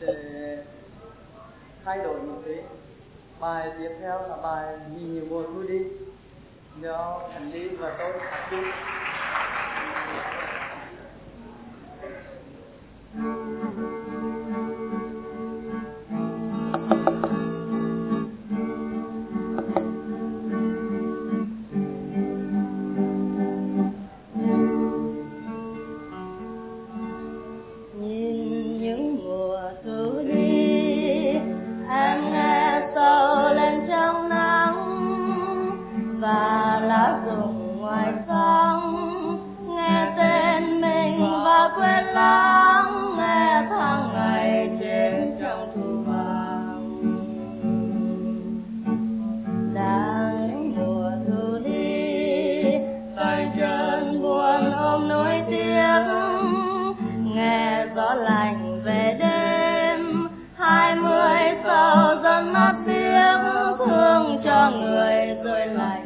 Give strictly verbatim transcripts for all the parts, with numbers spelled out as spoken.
sẽ thay đổi một tí. Bài tiếp theo là bài Vì Nhiều Mùa Thu Đi do Khánh Ly và tôi hát chung. Và lá rụng ngoài sông nghe tên mình và quên lãng, nghe tháng ngày trên trong thu vàng. Đang những mùa thu đi, tay chân buồn ôm nỗi tiếc, nghe gió lạnh về đêm, hai mươi sau dần mắt biếc, thương cho người rơi lạnh.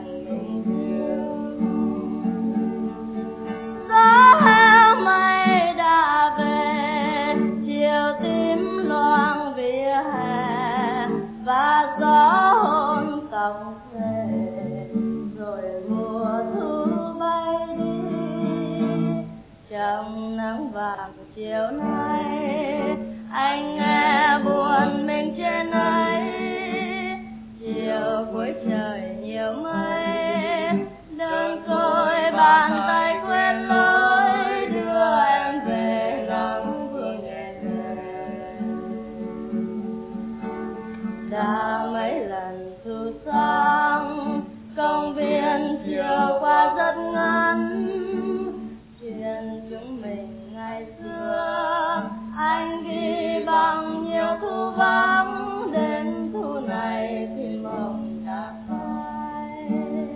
Gió heo mây đã về, chiều tím loang vỉa hè, và gió hôn tóc về, rồi mùa thu bay đi. Trong nắng vàng chiều nay, anh nghe buồn mình trên ấy. Chiều cuối trời nhiều mây, đơn côi bàn tay quên lối, đưa em về nắng vương nhẹ nhẹ. Đã mấy lần thu sáng, công viên chiều qua rất ngắn, chuyện chúng mình ngày xưa anh ghi bằng nhiều thu vắng. Đến thu này thì mộng đã phai,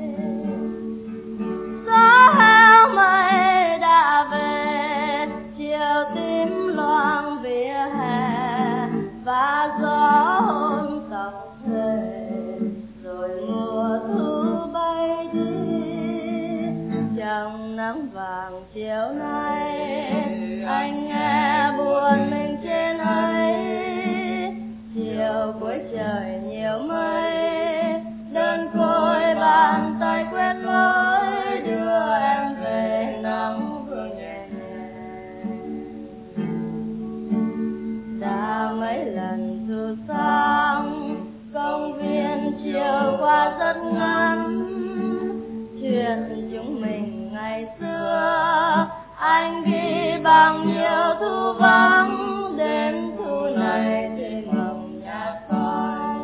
gió heo mây đã về, chiều tím loang vỉa hè, và gió hôn tóc về, rồi mùa thu bay đi. Trong nắng vàng chiều nay, anh nghe buồn mình trên ấy. Chiều cuối trời nhiều mây, đơn côi bàn tay quên lối, đưa em về nắng vương nhẹ nhẹ. Đã mấy lần thu sáng, công viên chiều qua rất ngắn, chuyện chúng mình ngày xưa anh ghi bằng nhiều thu vắng. Đến thu này thì mộng nhạt phai,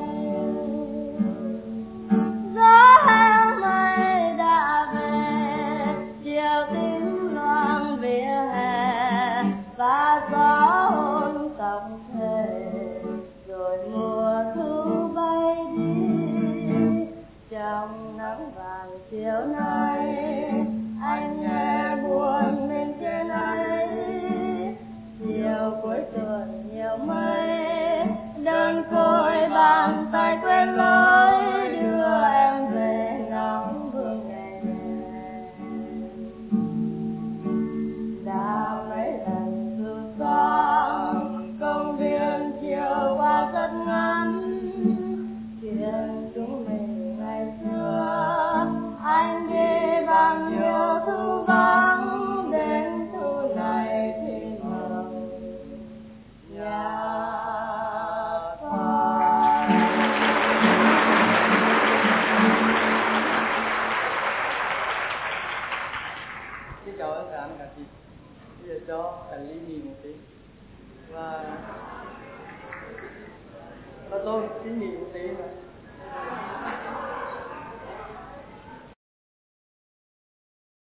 gió heo mây đã về, chiều tím loang vỉa hè, và gió hôn tóc về, rồi mùa thu bay đi. Trong nắng vàng chiều nay, anh nghe buồn mình trên ấy. Chiều cuối tuần nhiều mây, đơn côi bàn tay quên lối, đưa em về nắng vương nhẹ nhẹ. Đã mấy lần thu sáng, công viên chiều qua rất ngắn, chuyện chúng mình ngày xưa anh ghi bằng nhiều thu vắng. Đến thu này thì mộng nhạt phai. Xin chào anh cả anh cả chị. Bây giờ cho Khánh Ly nghỉ một tí và và tôi xin nghỉ một tí nữa.